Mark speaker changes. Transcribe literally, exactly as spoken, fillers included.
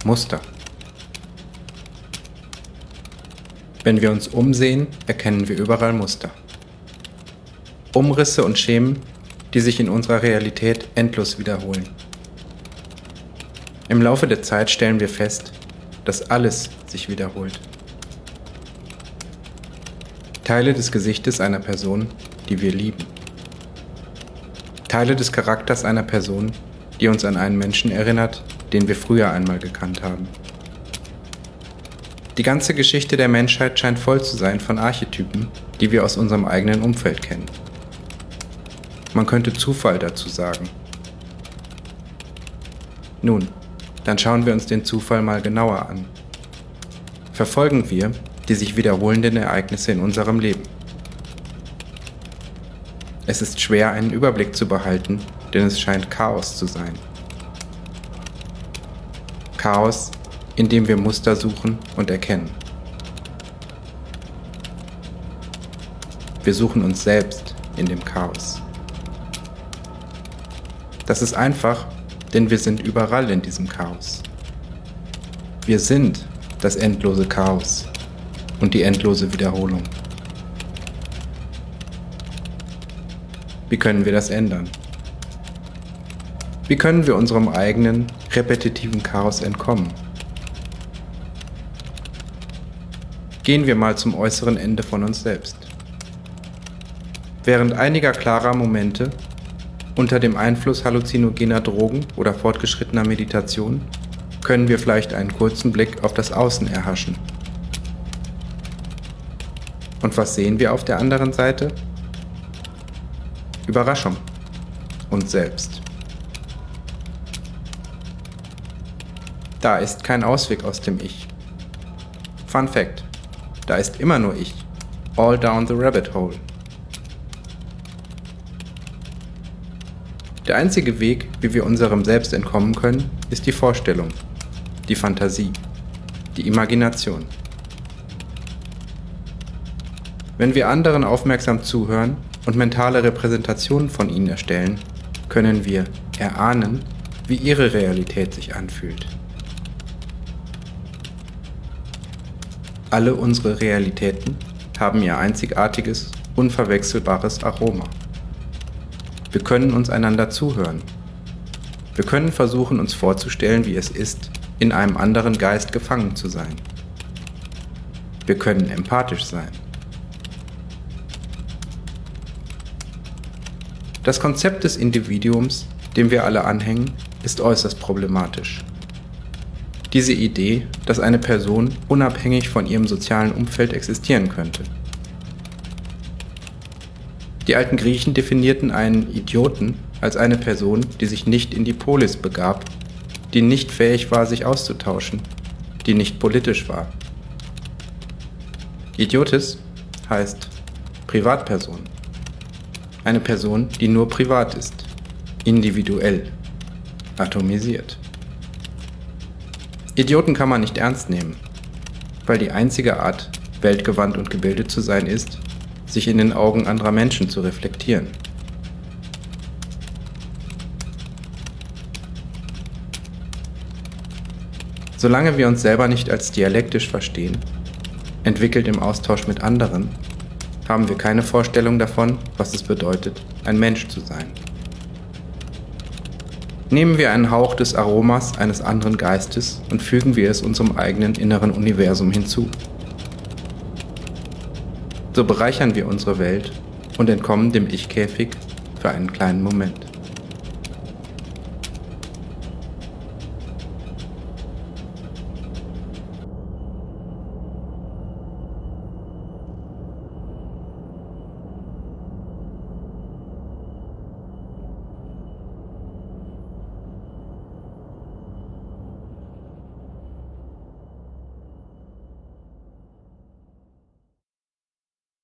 Speaker 1: Muster. Wenn wir uns umsehen, erkennen wir überall Muster. Umrisse und Schemen, die sich in unserer Realität endlos wiederholen. Im Laufe der Zeit stellen wir fest, dass alles sich wiederholt. Teile des Gesichtes einer Person, die wir lieben. Teile des Charakters einer Person, die uns an einen Menschen erinnert, den wir früher einmal gekannt haben. Die ganze Geschichte der Menschheit scheint voll zu sein von Archetypen, die wir aus unserem eigenen Umfeld kennen. Man könnte Zufall dazu sagen. Nun, dann schauen wir uns den Zufall mal genauer an. Verfolgen wir die sich wiederholenden Ereignisse in unserem Leben. Es ist schwer, einen Überblick zu behalten, denn es scheint Chaos zu sein. Chaos, in dem wir Muster suchen und erkennen. Wir suchen uns selbst in dem Chaos. Das ist einfach, denn wir sind überall in diesem Chaos. Wir sind das endlose Chaos und die endlose Wiederholung. Wie können wir das ändern? Wie können wir unserem eigenen, repetitiven Chaos entkommen? Gehen wir mal zum äußeren Ende von uns selbst. Während einiger klarer Momente, unter dem Einfluss halluzinogener Drogen oder fortgeschrittener Meditation, können wir vielleicht einen kurzen Blick auf das Außen erhaschen. Und was sehen wir auf der anderen Seite? Überraschung. Uns selbst. Da ist kein Ausweg aus dem Ich. Fun Fact: Da ist immer nur ich. All down the rabbit hole. Der einzige Weg, wie wir unserem Selbst entkommen können, ist die Vorstellung, die Fantasie, die Imagination. Wenn wir anderen aufmerksam zuhören und mentale Repräsentationen von ihnen erstellen, können wir erahnen, wie ihre Realität sich anfühlt. Alle unsere Realitäten haben ihr einzigartiges, unverwechselbares Aroma. Wir können uns einander zuhören. Wir können versuchen, uns vorzustellen, wie es ist, in einem anderen Geist gefangen zu sein. Wir können empathisch sein. Das Konzept des Individuums, dem wir alle anhängen, ist äußerst problematisch. Diese Idee, dass eine Person unabhängig von ihrem sozialen Umfeld existieren könnte. Die alten Griechen definierten einen Idioten als eine Person, die sich nicht in die Polis begab, die nicht fähig war, sich auszutauschen, die nicht politisch war. Idiotis heißt Privatperson. Eine Person, die nur privat ist, individuell, atomisiert. Idioten kann man nicht ernst nehmen, weil die einzige Art, weltgewandt und gebildet zu sein, ist, sich in den Augen anderer Menschen zu reflektieren. Solange wir uns selber nicht als dialektisch verstehen, entwickelt im Austausch mit anderen, haben wir keine Vorstellung davon, was es bedeutet, ein Mensch zu sein. Nehmen wir einen Hauch des Aromas eines anderen Geistes und fügen wir es unserem eigenen inneren Universum hinzu. So bereichern wir unsere Welt und entkommen dem Ich-Käfig für einen kleinen Moment.